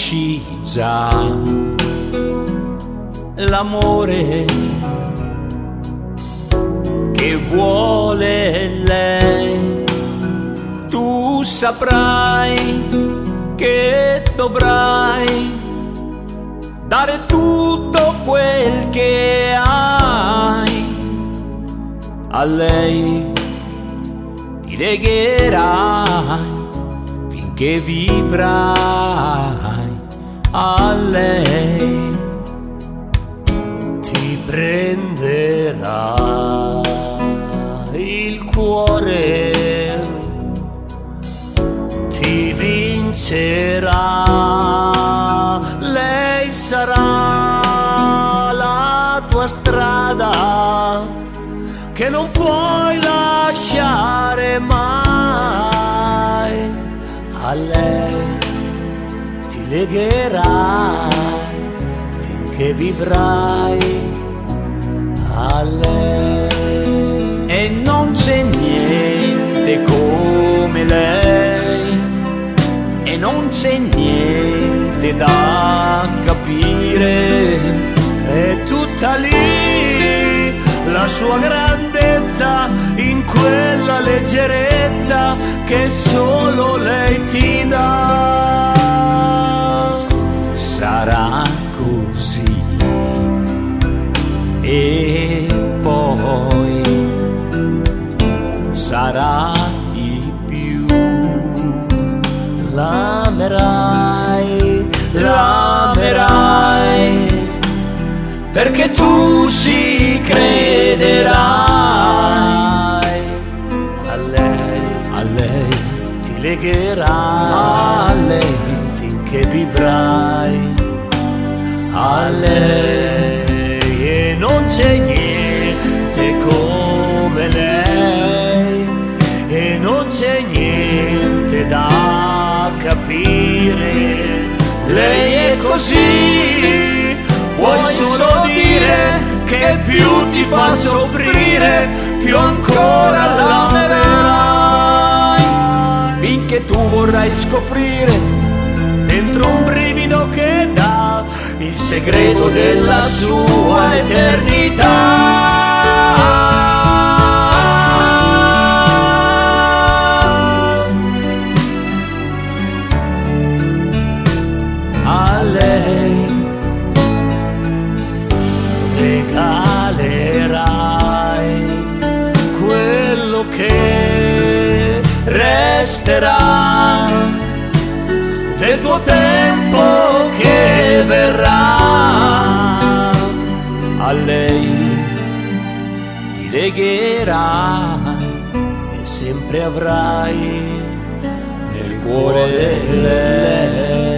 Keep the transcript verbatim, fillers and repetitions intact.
conosci già l'amore che vuole lei. Tu saprai che dovrai dare tutto quel che hai a lei. Ti legherai finché vivrai a lei. Ti prenderà il cuore, ti vincerà, lei sarà la tua strada che non puoi lasciare mai. A lei ti legherai finché vivrai a lei. E non c'è niente come lei, e non c'è niente da capire. È tutta lì la sua grandezza, in quella leggerezza che solo lei ti dà. Sarà così e poi sarà di più. L'amerai, L'amerai perché tu ci crederai. a lei, A lei, ti legherai a lei, finché vivrai a lei. e non c'è niente come lei, e non c'è niente da capire. Lei è così, Puoi solo dire che più ti fa soffrire, più ancora l'amerai, finché tu vorrai scoprire dentro un brivido che dà il segreto della sua eternità. a lei. Regalerai quello che resterà del tuo tempo che verrà. A lei ti legherai E sempre avrai nel cuore di lei.